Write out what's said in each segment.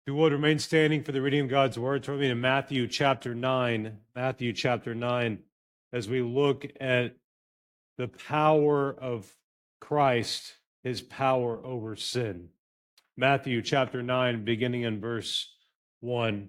If you would, remain standing for the reading of God's word. Turn with me to Matthew chapter 9. Matthew chapter 9, as we look at the power of Christ, his power over sin. Matthew chapter 9, beginning in verse 1.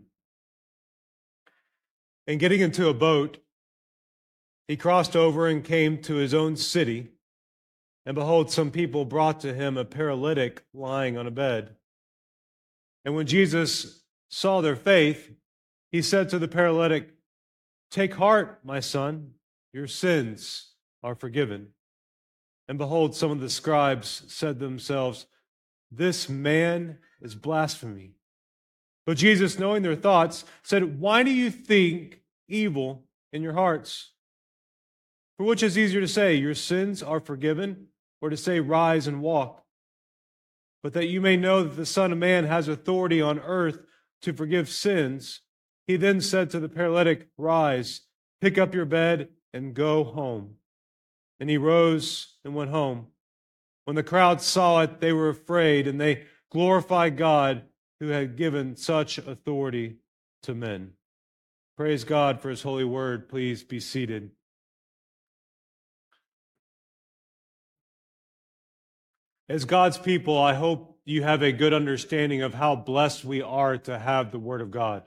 And getting into a boat, he crossed over and came to his own city. And behold, some people brought to him a paralytic lying on a bed. And when Jesus saw their faith, he said to the paralytic, "Take heart, my son, your sins are forgiven." And behold, some of the scribes said to themselves, "This man is blasphemy." But Jesus, knowing their thoughts, said, "Why do you think evil in your hearts? For which is easier to say, 'Your sins are forgiven,' or to say, 'Rise and walk'? But that you may know that the Son of Man has authority on earth to forgive sins." He then said to the paralytic, "Rise, pick up your bed, and go home." And he rose and went home. When the crowd saw it, they were afraid, and they glorified God who had given such authority to men. Praise God for his holy word. Please be seated. As God's people, I hope you have a good understanding of how blessed we are to have the Word of God.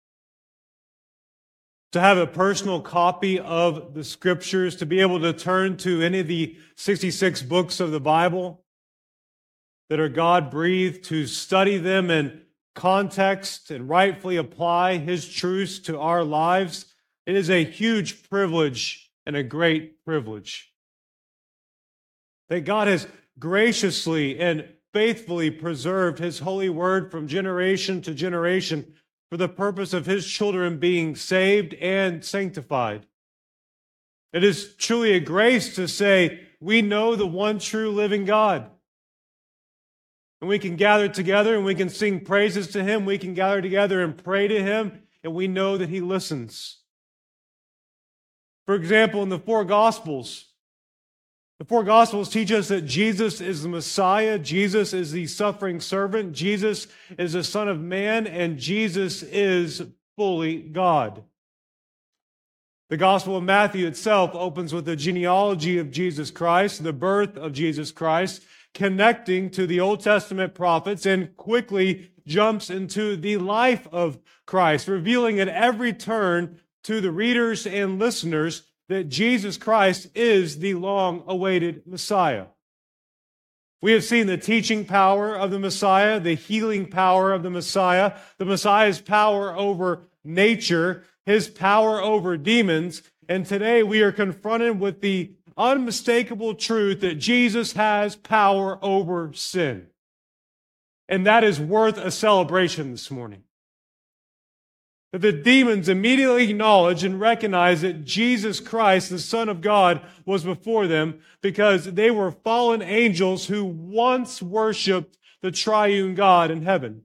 To have a personal copy of the Scriptures, to be able to turn to any of the 66 books of the Bible that are God-breathed, to study them in context and rightfully apply His truths to our lives. It is a huge privilege and a great privilege that God has graciously and faithfully preserved His holy word from generation to generation for the purpose of His children being saved and sanctified. It is truly a grace to say, we know the one true living God. And we can gather together and we can sing praises to Him. We can gather together and pray to Him, and we know that He listens. For example, in the four Gospels teach us that Jesus is the Messiah, Jesus is the suffering servant, Jesus is the Son of Man, and Jesus is fully God. The Gospel of Matthew itself opens with the genealogy of Jesus Christ, the birth of Jesus Christ, connecting to the Old Testament prophets, and quickly jumps into the life of Christ, revealing at every turn to the readers and listeners that Jesus Christ is the long-awaited Messiah. We have seen the teaching power of the Messiah, the healing power of the Messiah's power over nature, His power over demons, and today we are confronted with the unmistakable truth that Jesus has power over sin. And that is worth a celebration this morning. That the demons immediately acknowledge and recognize that Jesus Christ, the Son of God, was before them because they were fallen angels who once worshiped the triune God in heaven.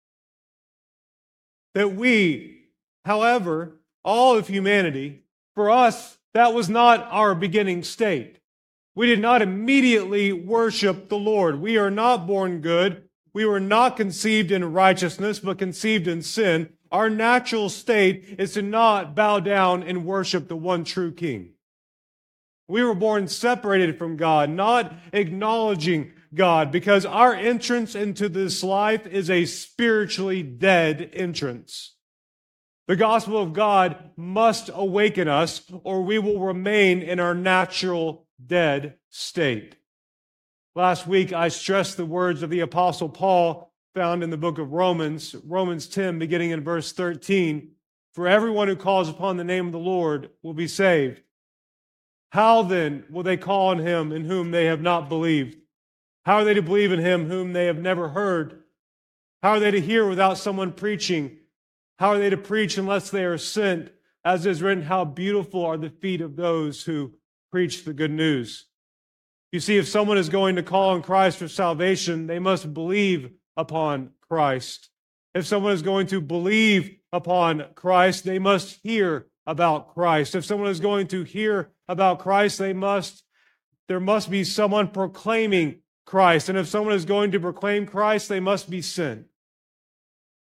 That we, however, all of humanity, for us, that was not our beginning state. We did not immediately worship the Lord. We are not born good. We were not conceived in righteousness, but conceived in sin. Our natural state is to not bow down and worship the one true King. We were born separated from God, not acknowledging God, because our entrance into this life is a spiritually dead entrance. The gospel of God must awaken us, or we will remain in our natural dead state. Last week, I stressed the words of the Apostle Paul found in the book of Romans 10, beginning in verse 13. "For everyone who calls upon the name of the Lord will be saved. How then will they call on Him in whom they have not believed? How are they to believe in Him whom they have never heard? How are they to hear without someone preaching? How are they to preach unless they are sent? As is written, how beautiful are the feet of those who preach the good news." You see, if someone is going to call on Christ for salvation, they must believe upon Christ. If someone is going to believe upon Christ, they must hear about Christ. If someone is going to hear about Christ, there must be someone proclaiming Christ. And if someone is going to proclaim Christ, they must be sent.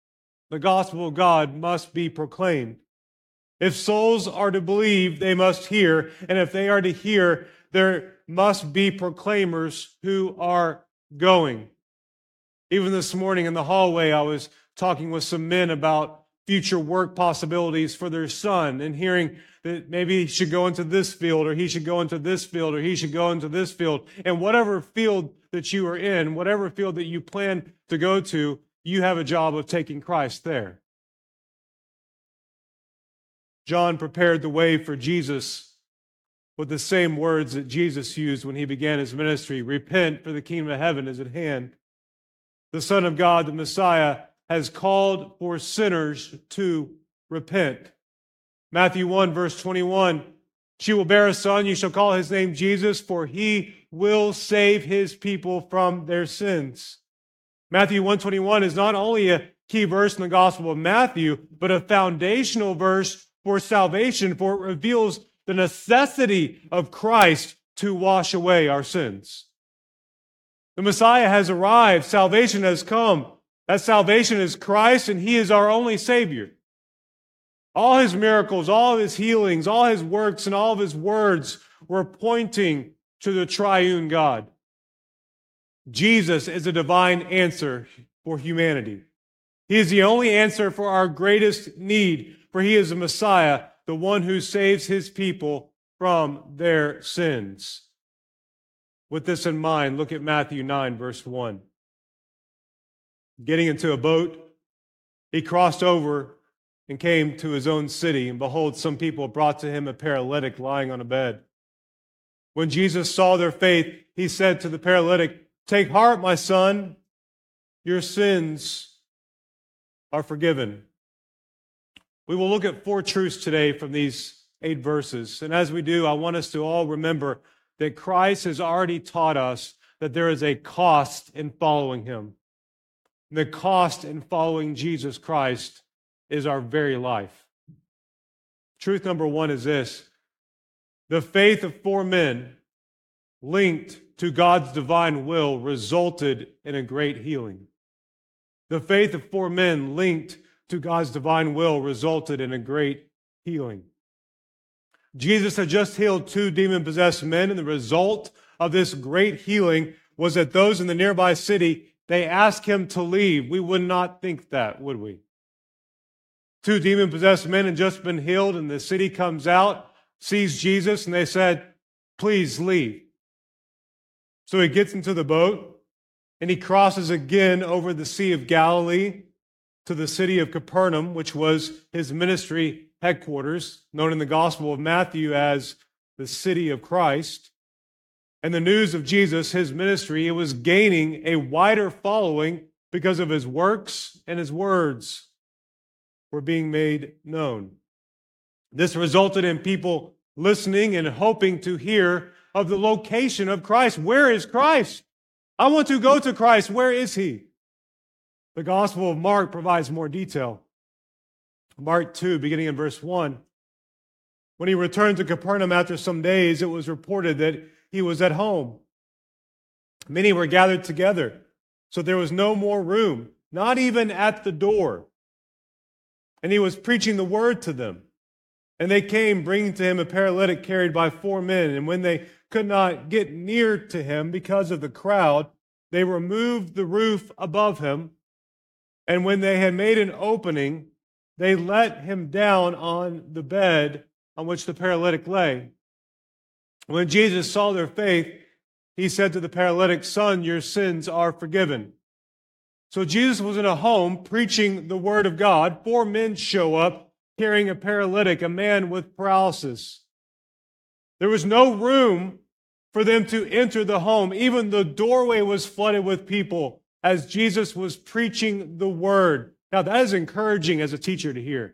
the gospel of God must be proclaimed. If souls are to believe, they must hear. And if they are to hear, there must be proclaimers who are going. Even this morning in the hallway, I was talking with some men about future work possibilities for their son and hearing that maybe he should go into this field or he should go into this field or he should go into this field. And whatever field that you are in, whatever field that you plan to go to, you have a job of taking Christ there. John prepared the way for Jesus with the same words that Jesus used when he began his ministry. Repent, for the kingdom of heaven is at hand. The Son of God, the Messiah, has called for sinners to repent. Matthew 1, verse 21, she will bear a son, you shall call his name Jesus, for he will save his people from their sins. Matthew 1:21 is not only a key verse in the Gospel of Matthew, but a foundational verse for salvation, for it reveals the necessity of Christ to wash away our sins. The Messiah has arrived. Salvation has come. That salvation is Christ, and he is our only Savior. All his miracles, all of his healings, all his works, and all of his words were pointing to the triune God. Jesus is a divine answer for humanity. He is the only answer for our greatest need, for he is the Messiah, the one who saves his people from their sins. With this in mind, look at Matthew 9, verse 1. Getting into a boat, he crossed over and came to his own city, and behold, some people brought to him a paralytic lying on a bed. When Jesus saw their faith, he said to the paralytic, "Take heart, my son, your sins are forgiven." We will look at 4 truths today from these 8 verses. And as we do, I want us to all remember that Christ has already taught us that there is a cost in following him. The cost in following Jesus Christ is our very life. Truth number 1 is this: the faith of 4 men linked to God's divine will resulted in a great healing. The faith of 4 men linked to God's divine will resulted in a great healing. Jesus had just healed 2 demon-possessed men, and the result of this great healing was that those in the nearby city, they asked him to leave. We would not think that, would we? 2 demon-possessed men had just been healed, and the city comes out, sees Jesus, and they said, "Please leave." So he gets into the boat, and he crosses again over the Sea of Galilee to the city of Capernaum, which was his ministry headquarters, known in the Gospel of Matthew as the city of Christ. And the news of Jesus, his ministry, it was gaining a wider following because of his works and his words were being made known. This resulted in people listening and hoping to hear of the location of Christ. Where is Christ? I want to go to Christ. Where is he? The Gospel of Mark provides more detail. Mark 2, beginning in verse 1. When he returned to Capernaum after some days, it was reported that he was at home. Many were gathered together, so there was no more room, not even at the door. And he was preaching the word to them. And they came, bringing to him a paralytic carried by 4 men. And when they could not get near to him because of the crowd, they removed the roof above him. And when they had made an opening, they let him down on the bed on which the paralytic lay. When Jesus saw their faith, he said to the paralytic, "Son, your sins are forgiven." So Jesus was in a home preaching the word of God. 4 men show up carrying a paralytic, a man with paralysis. There was no room for them to enter the home. Even the doorway was flooded with people as Jesus was preaching the word. Now, that is encouraging as a teacher to hear.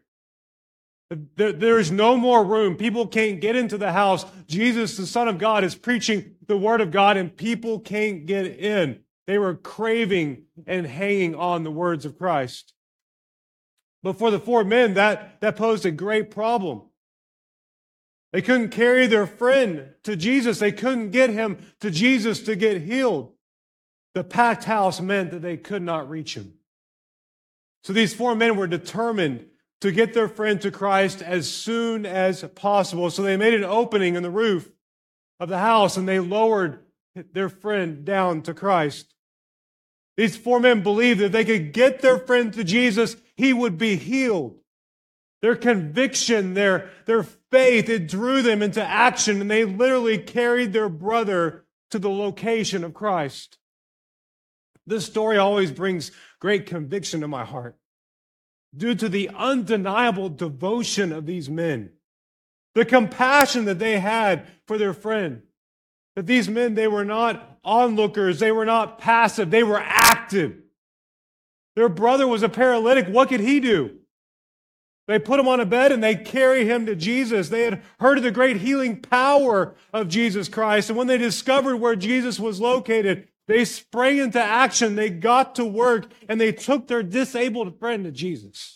There is no more room. People can't get into the house. Jesus, the Son of God, is preaching the word of God, and people can't get in. They were craving and hanging on the words of Christ. But for the 4 men, that posed a great problem. They couldn't carry their friend to Jesus. They couldn't get him to Jesus to get healed. The packed house meant that they could not reach him. So these four men were determined to get their friend to Christ as soon as possible. So they made an opening in the roof of the house and they lowered their friend down to Christ. These four men believed that if they could get their friend to Jesus, he would be healed. Their conviction, their faith, it drew them into action, and they literally carried their brother to the location of Christ. This story always brings great conviction to my heart due to the undeniable devotion of these men, the compassion that they had for their friend. That these men, they were not onlookers, they were not passive, they were active. Their brother was a paralytic. What could he do? They put him on a bed and they carry him to Jesus. They had heard of the great healing power of Jesus Christ. And when they discovered where Jesus was located, they sprang into action. They got to work and they took their disabled friend to Jesus.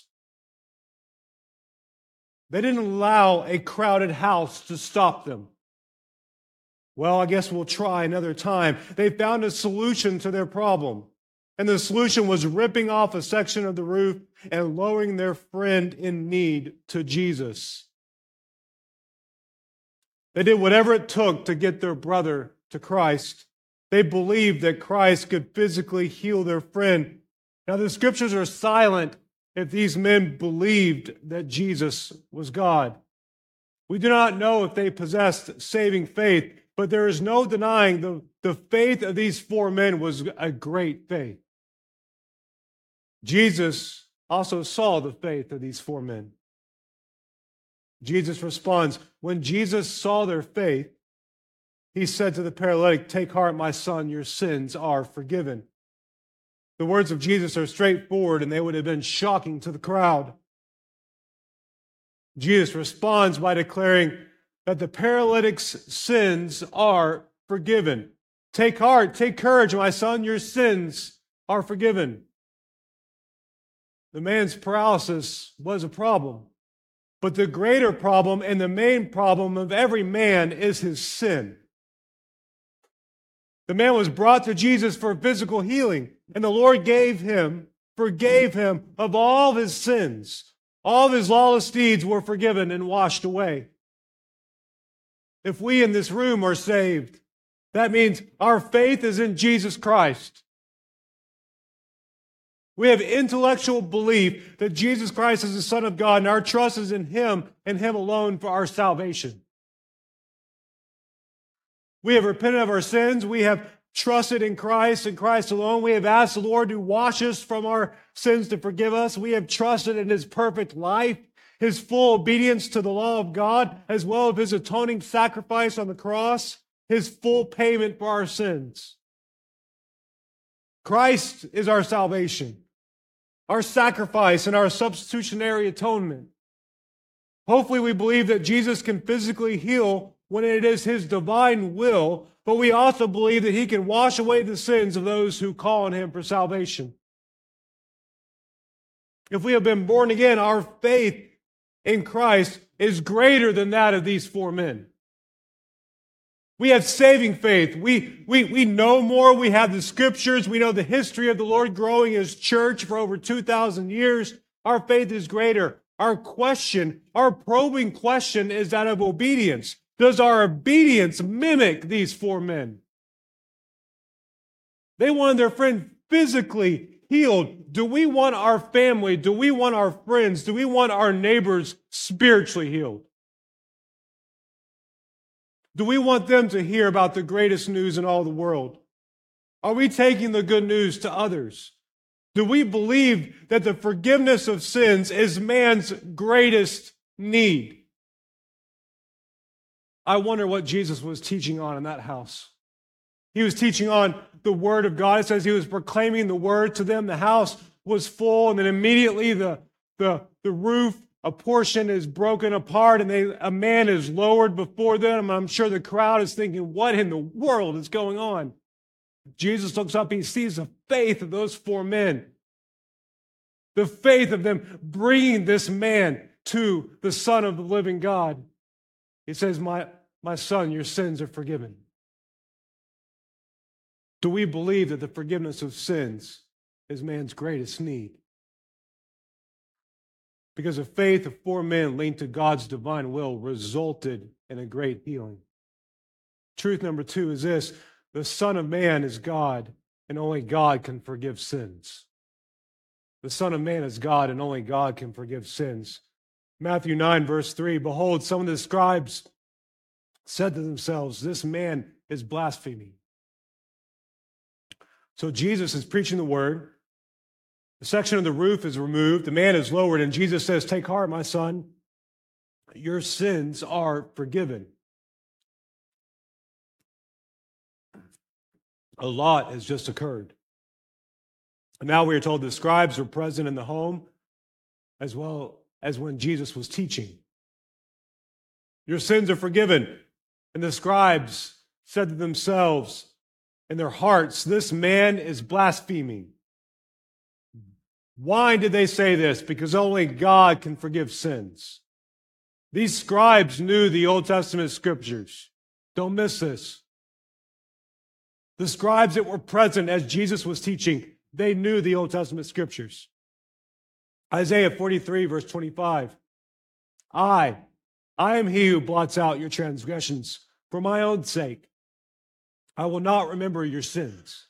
They didn't allow a crowded house to stop them. Well, I guess we'll try another time. They found a solution to their problem. And the solution was ripping off a section of the roof and lowering their friend in need to Jesus. They did whatever it took to get their brother to Christ. They believed that Christ could physically heal their friend. Now, the scriptures are silent if these men believed that Jesus was God. We do not know if they possessed saving faith, but there is no denying the faith of these four men was a great faith. Jesus also saw the faith of these four men. Jesus responds, when Jesus saw their faith, he said to the paralytic, "Take heart, my son, your sins are forgiven." The words of Jesus are straightforward, and they would have been shocking to the crowd. Jesus responds by declaring that the paralytic's sins are forgiven. Take heart, take courage, my son, your sins are forgiven. The man's paralysis was a problem, but the greater problem and the main problem of every man is his sin. The man was brought to Jesus for physical healing, and the Lord forgave him of all his sins. All of his lawless deeds were forgiven and washed away. If we in this room are saved, that means our faith is in Jesus Christ. We have intellectual belief that Jesus Christ is the Son of God, and our trust is in Him and Him alone for our salvation. We have repented of our sins. We have trusted in Christ and Christ alone. We have asked the Lord to wash us from our sins, to forgive us. We have trusted in His perfect life, His full obedience to the law of God, as well as His atoning sacrifice on the cross, His full payment for our sins. Christ is our salvation, our sacrifice, and our substitutionary atonement. Hopefully we believe that Jesus can physically heal when it is His divine will, but we also believe that He can wash away the sins of those who call on Him for salvation. If we have been born again, our faith in Christ is greater than that of these four men. We have saving faith. We know more. We have the scriptures. We know the history of the Lord growing His church for over 2,000 years. Our faith is greater. Our probing question is that of obedience. Does our obedience mimic these four men? They wanted their friend physically healed. Do we want our family? Do we want our friends? Do we want our neighbors spiritually healed? Do we want them to hear about the greatest news in all the world? Are we taking the good news to others? Do we believe that the forgiveness of sins is man's greatest need? I wonder what Jesus was teaching on in that house. He was teaching on the Word of God. It says He was proclaiming the Word to them. The house was full, and then immediately the roof, a portion is broken apart, and a man is lowered before them. I'm sure the crowd is thinking, what in the world is going on? Jesus looks up, He sees the faith of those four men. The faith of them bringing this man to the Son of the living God. He says, my son, your sins are forgiven. Do we believe that the forgiveness of sins is man's greatest need? because the faith of 4 men linked to God's divine will resulted in a great healing. Truth number 2 is this: the Son of Man is God, and only God can forgive sins. The Son of Man is God, and only God can forgive sins. Matthew 9, verse 3, behold, some of the scribes said to themselves, this man is blaspheming. So Jesus is preaching the word. The section of the roof is removed. The man is lowered, and Jesus says, take heart, my son. Your sins are forgiven. A lot has just occurred. And now we are told the scribes were present in the home as well as when Jesus was teaching. Your sins are forgiven. And the scribes said to themselves in their hearts, this man is blaspheming. Why did they say this? Because only God can forgive sins. These scribes knew the Old Testament scriptures. Don't miss this. The scribes that were present as Jesus was teaching, they knew the Old Testament scriptures. Isaiah 43, verse 25. I am he who blots out your transgressions for my own sake. I will not remember your sins.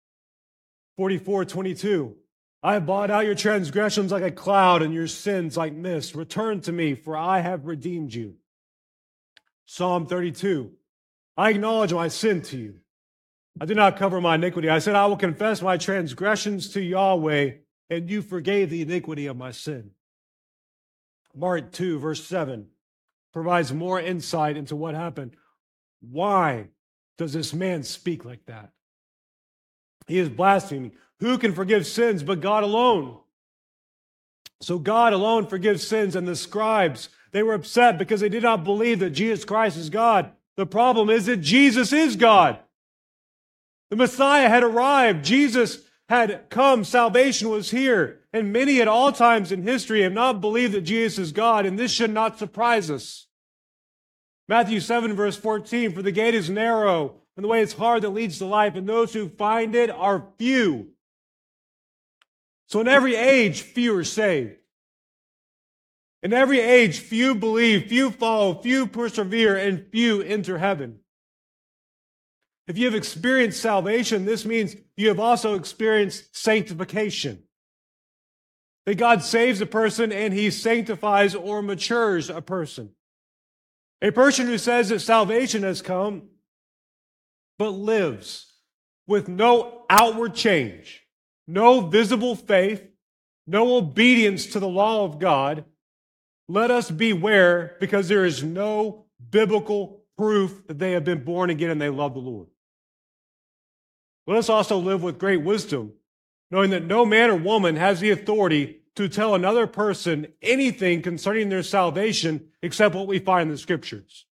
44:22. I have blotted out your transgressions like a cloud and your sins like mist. Return to me, for I have redeemed you. Psalm 32. I acknowledge my sin to you. I did not cover my iniquity. I said, I will confess my transgressions to Yahweh, and you forgave the iniquity of my sin. Mark 2, verse 7 provides more insight into what happened. Why does this man speak like that? He is blaspheming. Who can forgive sins but God alone? So God alone forgives sins, and the scribes, they were upset because they did not believe that Jesus Christ is God. The problem is that Jesus is God. The Messiah had arrived. Jesus had come. Salvation was here. And many at all times in history have not believed that Jesus is God, and this should not surprise us. Matthew 7, verse 14, for the gate is narrow, and the way is hard that leads to life, and those who find it are few. So in every age, few are saved. In every age, few believe, few follow, few persevere, and few enter heaven. If you have experienced salvation, this means you have also experienced sanctification. That God saves a person and He sanctifies or matures a person. A person who says that salvation has come, but lives with no outward change, no visible faith, no obedience to the law of God, let us beware, because there is no biblical proof that they have been born again and they love the Lord. Let us also live with great wisdom, knowing that no man or woman has the authority to tell another person anything concerning their salvation except what we find in the Scriptures.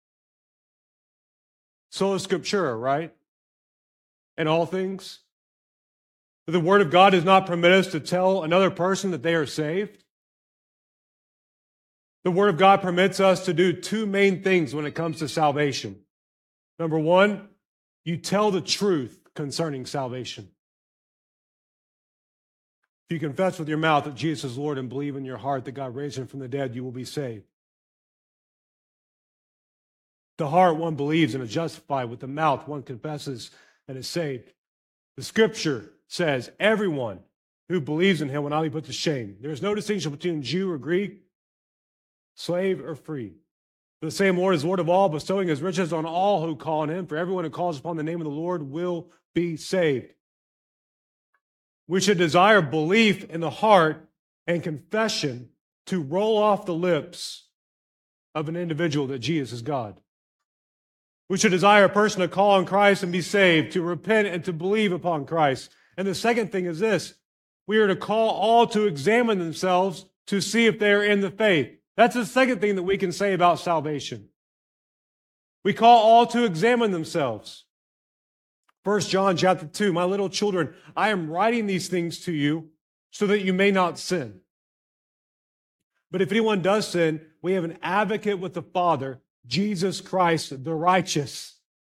Sola Scriptura, right? In all things. The Word of God does not permit us to tell another person that they are saved. The Word of God permits us to do two main things when it comes to salvation. Number one, you tell the truth concerning salvation. If you confess with your mouth that Jesus is Lord and believe in your heart that God raised Him from the dead, you will be saved. The heart one believes and is justified. With the mouth one confesses and is saved. The Scripture says everyone who believes in Him will not be put to shame. There is no distinction between Jew or Greek, slave or free. For the same Lord is Lord of all, bestowing His riches on all who call on Him. For everyone who calls upon the name of the Lord will be saved. We should desire belief in the heart and confession to roll off the lips of an individual that Jesus is God. We should desire a person to call on Christ and be saved, to repent and to believe upon Christ. And the second thing is this: we are to call all to examine themselves to see if they are in the faith. That's the second thing that we can say about salvation. We call all to examine themselves. 1 John chapter 2, my little children, I am writing these things to you so that you may not sin. But if anyone does sin, we have an advocate with the Father, Jesus Christ the righteous.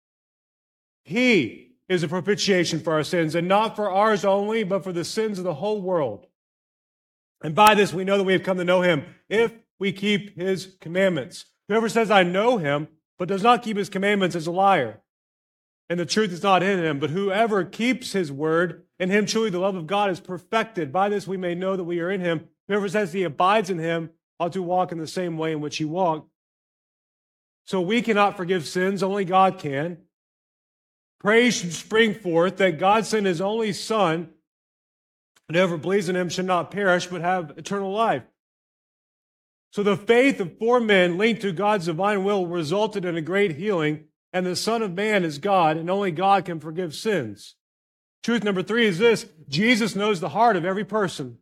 He is a propitiation for our sins, and not for ours only, but for the sins of the whole world. And by this we know that we have come to know him, if we keep his commandments. Whoever says, I know him, but does not keep his commandments is a liar, and the truth is not in him. But whoever keeps his word, in him truly the love of God is perfected. By this we may know that we are in him. Whoever says he abides in him ought to walk in the same way in which he walked. So we cannot forgive sins, only God can. Praise should spring forth that God sent his only Son, and whoever believes in him should not perish, but have eternal life. So the faith of 4 men linked to God's divine will resulted in a great healing, and the Son of Man is God, and only God can forgive sins. Truth number 3 is this: Jesus knows the heart of every person.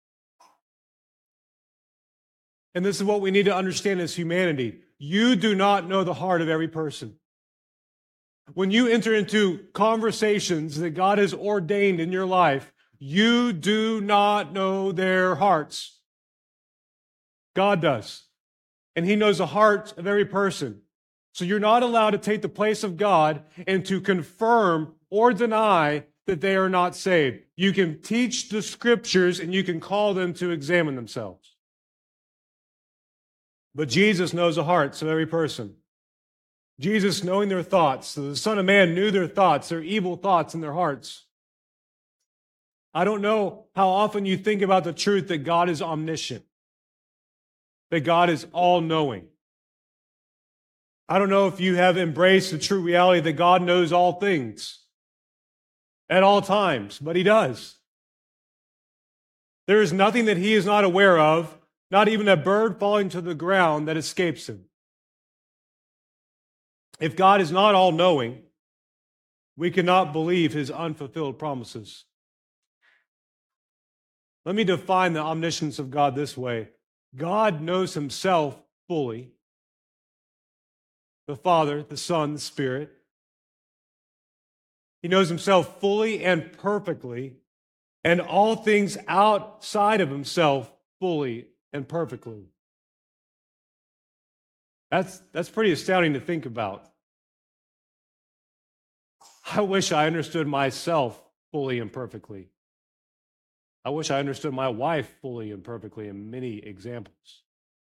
And this is what we need to understand as humanity. You do not know the heart of every person. When you enter into conversations that God has ordained in your life, you do not know their hearts. God does. And he knows the heart of every person. So you're not allowed to take the place of God and to confirm or deny that they are not saved. You can teach the scriptures and you can call them to examine themselves. But Jesus knows the hearts of every person. Jesus knowing their thoughts. So the Son of Man knew their thoughts, their evil thoughts in their hearts. I don't know how often you think about the truth that God is omniscient, that God is all-knowing. I don't know if you have embraced the true reality that God knows all things at all times, but he does. There is nothing that he is not aware of, not even a bird falling to the ground that escapes him. If God is not all-knowing, we cannot believe his unfulfilled promises. Let me define the omniscience of God this way. God knows himself fully. The Father, the Son, the Spirit. He knows himself fully and perfectly, and all things outside of himself fully and perfectly. That's pretty astounding to think about. I wish I understood myself fully and perfectly. I wish I understood my wife fully and perfectly in many examples.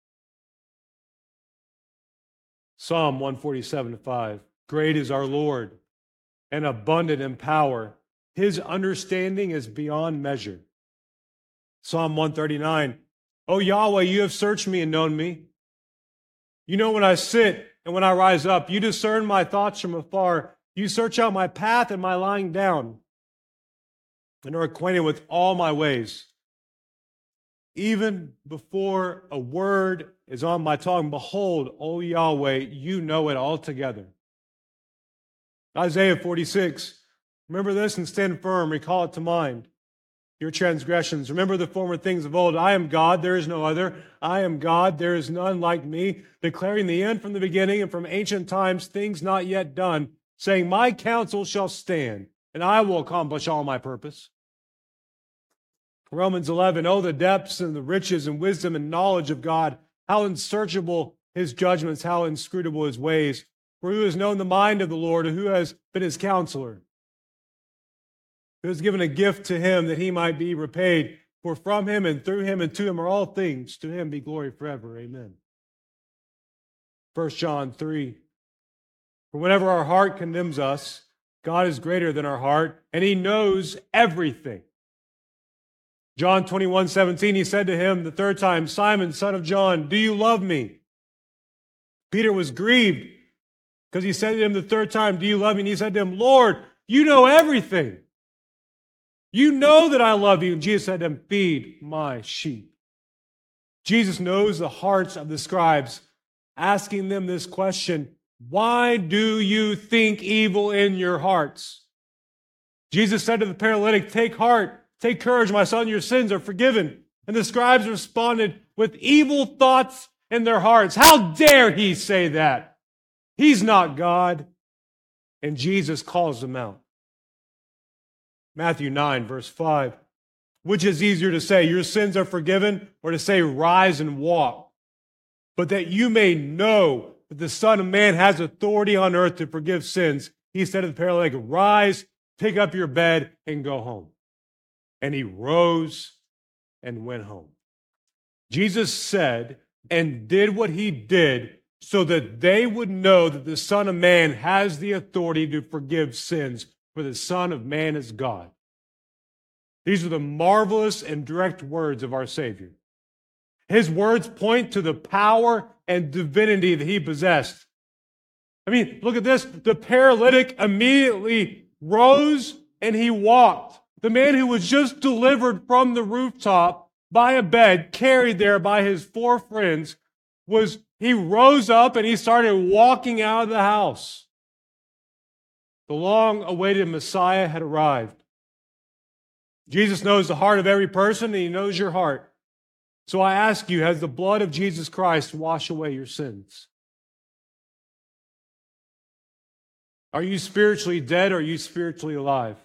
Psalm 147:5. Great is our Lord and abundant in power. His understanding is beyond measure. Psalm 139. O Yahweh, you have searched me and known me. You know when I sit and when I rise up. You discern my thoughts from afar. You search out my path and my lying down, and are acquainted with all my ways. Even before a word is on my tongue, behold, O Yahweh, you know it altogether. Isaiah 46. Remember this and stand firm. Recall it to mind. Your transgressions. Remember the former things of old. I am God, there is no other. I am God, there is none like me, declaring the end from the beginning and from ancient times, things not yet done, saying, my counsel shall stand, and I will accomplish all my purpose. Romans 11, oh, the depths and the riches and wisdom and knowledge of God, how unsearchable his judgments, how inscrutable his ways. For who has known the mind of the Lord, or who has been his counselor? Who has given a gift to him that he might be repaid? For from him and through him and to him are all things. To him be glory forever. Amen. 1 John 3. For whenever our heart condemns us, God is greater than our heart, and he knows everything. John 21:17, he said to him the third time, Simon, son of John, do you love me? Peter was grieved because he said to him the third time, do you love me? And he said to him, Lord, you know everything. You know that I love you. And Jesus said to him, feed my sheep. Jesus knows the hearts of the scribes, asking them this question, why do you think evil in your hearts? Jesus said to the paralytic, take heart, take courage, my son, your sins are forgiven. And the scribes responded with evil thoughts in their hearts. How dare he say that? He's not God. And Jesus calls them out. Matthew 9, verse 5. Which is easier to say, your sins are forgiven, or to say, rise and walk? But that you may know that the Son of Man has authority on earth to forgive sins, he said to the paralytic, rise, pick up your bed, and go home. And he rose and went home. Jesus said and did what he did so that they would know that the Son of Man has the authority to forgive sins, for the Son of Man is God. These are the marvelous and direct words of our Savior. His words point to the power and divinity that he possessed. I mean, look at this. The paralytic immediately rose and he walked. The man who was just delivered from the rooftop by a bed, carried there by his 4 friends, he rose up and he started walking out of the house. The long-awaited Messiah had arrived. Jesus knows the heart of every person, and he knows your heart. So I ask you, has the blood of Jesus Christ washed away your sins? Are you spiritually dead or are you spiritually alive?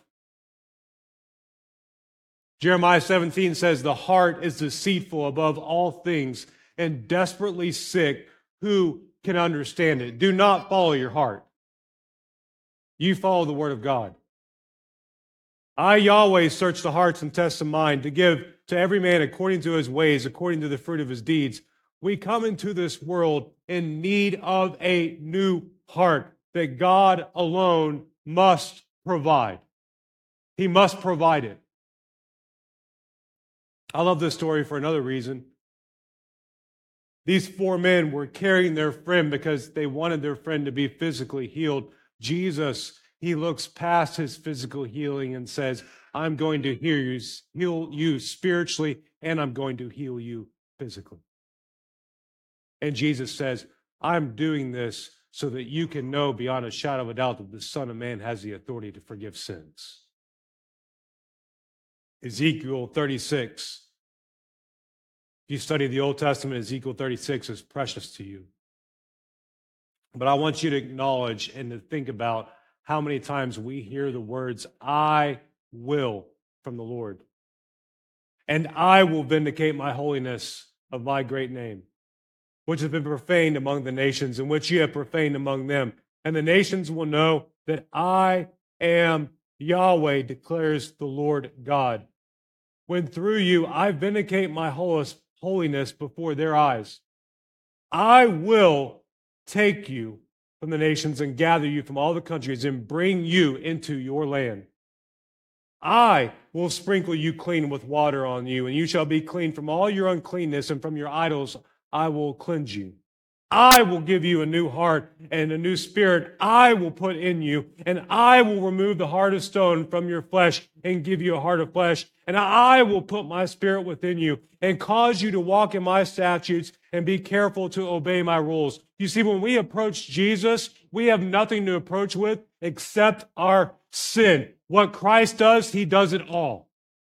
Jeremiah 17 says, the heart is deceitful above all things and desperately sick. Who can understand it? Do not follow your heart. You follow the word of God. I, Yahweh, search the hearts and test the mind to give to every man according to his ways, according to the fruit of his deeds. We come into this world in need of a new heart that God alone must provide. He must provide it. I love this story for another reason. These 4 men were carrying their friend because they wanted their friend to be physically healed. Jesus, he looks past his physical healing and says, I'm going to heal you spiritually, and I'm going to heal you physically. And Jesus says, I'm doing this so that you can know beyond a shadow of a doubt that the Son of Man has the authority to forgive sins. Ezekiel 36. If you study the Old Testament, Ezekiel 36 is precious to you. But I want you to acknowledge and to think about how many times we hear the words, I will, from the Lord. And I will vindicate my holiness of my great name, which has been profaned among the nations, and which you have profaned among them. And the nations will know that I am Yahweh, declares the Lord God, when through you I vindicate my holiness before their eyes. I will take you from the nations and gather you from all the countries and bring you into your land. I will sprinkle you clean with water on you, and you shall be clean from all your uncleanness, and from your idols I will cleanse you. I will give you a new heart and a new spirit I will put in you, and I will remove the heart of stone from your flesh and give you a heart of flesh, and I will put my spirit within you and cause you to walk in my statutes and be careful to obey my rules. You see, when we approach Jesus, we have nothing to approach with except our sin. What Christ does, he does it all.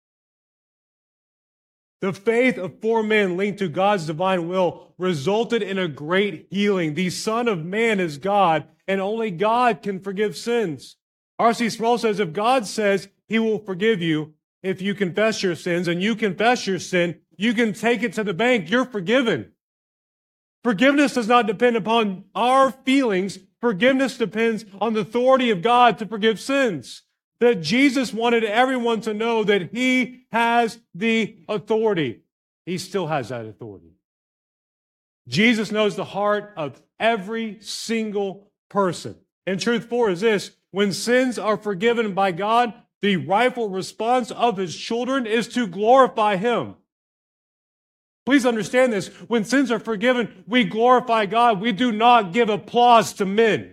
The faith of 4 men linked to God's divine will resulted in a great healing. The Son of Man is God, and only God can forgive sins. R.C. Sproul says, if God says he will forgive you if you confess your sins, and you confess your sin, you can take it to the bank. You're forgiven. Forgiveness does not depend upon our feelings. Forgiveness depends on the authority of God to forgive sins. That Jesus wanted everyone to know that he has the authority. He still has that authority. Jesus knows the heart of every single person. And truth 4 is this: when sins are forgiven by God, the rightful response of his children is to glorify him. Please understand this. When sins are forgiven, we glorify God. We do not give applause to men.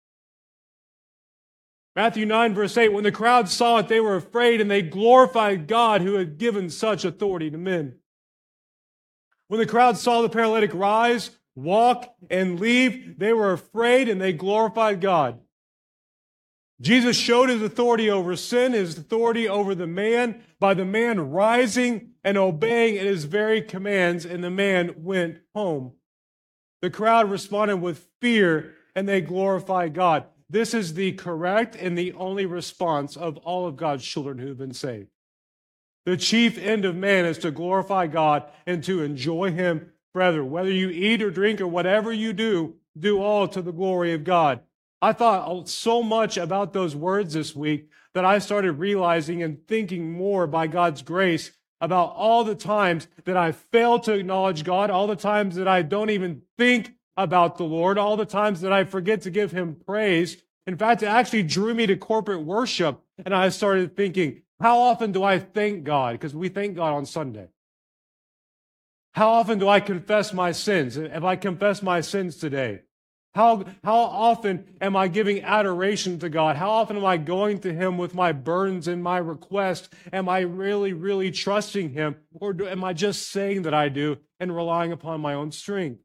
Matthew 9, verse 8, when the crowd saw it, they were afraid, and they glorified God who had given such authority to men. When the crowd saw the paralytic rise, walk, and leave, they were afraid, and they glorified God. Jesus showed his authority over sin, his authority over the man, by the man rising and obeying his very commands, and the man went home. The crowd responded with fear, and they glorified God. This is the correct and the only response of all of God's children who have been saved. The chief end of man is to glorify God and to enjoy him forever. Whether you eat or drink or whatever you do all to the glory of God. I thought so much about those words this week that I started realizing and thinking more by God's grace about all the times that I fail to acknowledge God, all the times that I don't even think about the Lord, all the times that I forget to give him praise. In fact, it actually drew me to corporate worship, and I started thinking, how often do I thank God? Because we thank God on Sunday. How often do I confess my sins? Have I confessed my sins today? How often am I giving adoration to God? How often am I going to him with my burdens and my requests? Am I really, really trusting him? Or am I just saying that I do and relying upon my own strength?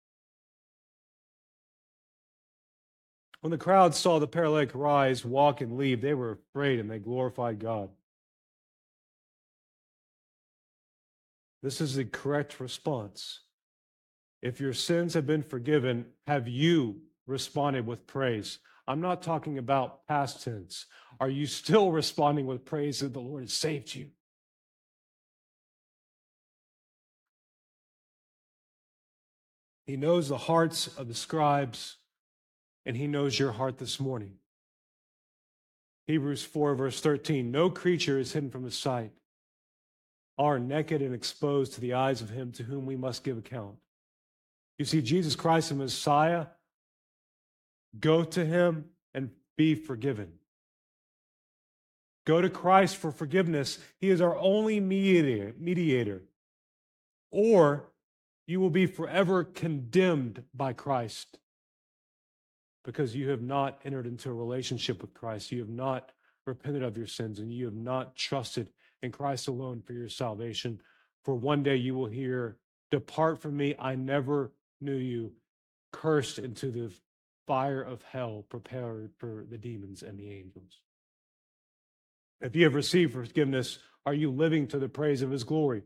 When the crowd saw the paralytic rise, walk, and leave, they were afraid and they glorified God. This is the correct response. If your sins have been forgiven, have you responded with praise? I'm not talking about past tense. Are you still responding with praise that the Lord has saved you? He knows the hearts of the scribes, and he knows your heart this morning. Hebrews 4, verse 13, no creature is hidden from his sight. All are naked and exposed to the eyes of him to whom we must give account. You see, Jesus Christ, the Messiah, go to him and be forgiven. Go to Christ for forgiveness. He is our only mediator. Or you will be forever condemned by Christ because you have not entered into a relationship with Christ. You have not repented of your sins, and you have not trusted in Christ alone for your salvation. For one day you will hear, depart from me, I never knew you, cursed into the fire of hell prepared for the demons and the angels. If you have received forgiveness, are you living to the praise of his glory?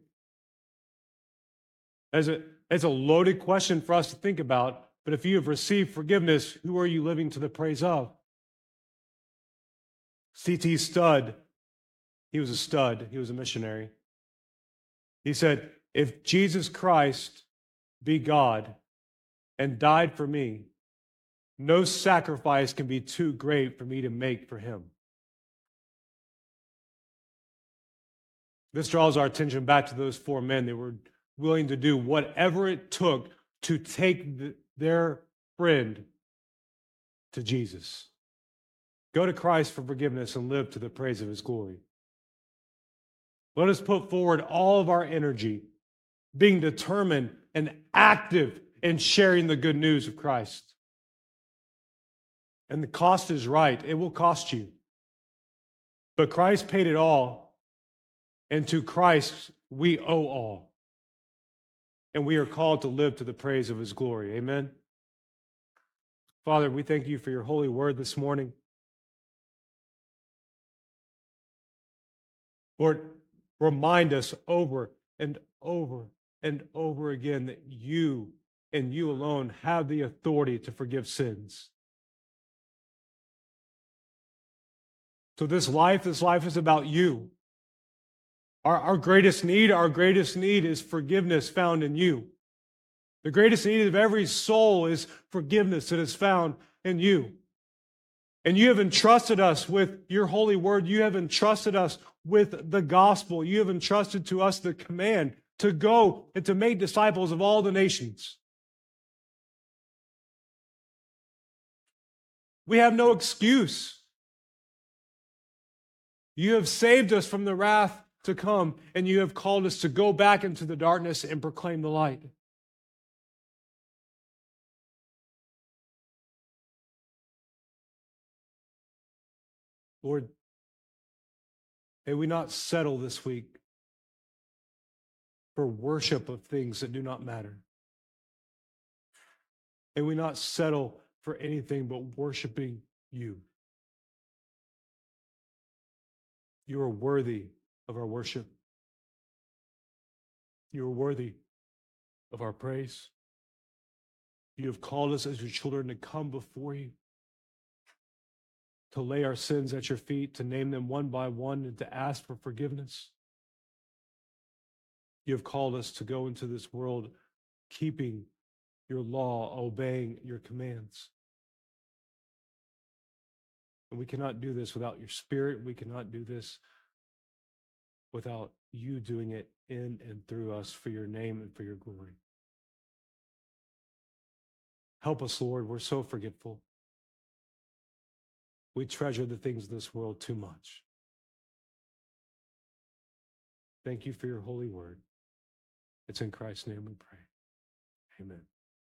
It's a loaded question for us to think about, but if you have received forgiveness, who are you living to the praise of? C.T. Studd, he was a stud, he was a missionary. He said, if Jesus Christ be God and died for me, no sacrifice can be too great for me to make for him. This draws our attention back to those four men. They were willing to do whatever it took to take their friend to Jesus. Go to Christ for forgiveness and live to the praise of his glory. Let us put forward all of our energy, being determined and active in sharing the good news of Christ. And the cost is right. It will cost you. But Christ paid it all, and to Christ we owe all. And we are called to live to the praise of his glory. Amen. Father, we thank you for your holy word this morning. Lord, remind us over and over and over again that you and you alone have the authority to forgive sins. So this life is about you. Our greatest need is forgiveness found in you. The greatest need of every soul is forgiveness that is found in you. And you have entrusted us with your holy word. You have entrusted us with the gospel. You have entrusted to us the command to go and to make disciples of all the nations. We have no excuse. You have saved us from the wrath to come, and you have called us to go back into the darkness and proclaim the light. Lord, may we not settle this week for worship of things that do not matter. May we not settle for anything but worshiping you. You are worthy of our worship. You are worthy of our praise. You have called us as your children to come before you, to lay our sins at your feet, to name them one by one, and to ask for forgiveness. You have called us to go into this world keeping your law, obeying your commands. And we cannot do this without your Spirit. We cannot do this without you doing it in and through us for your name and for your glory. Help us, Lord. We're so forgetful. We treasure the things of this world too much. Thank you for your holy word. It's in Christ's name we pray. Amen.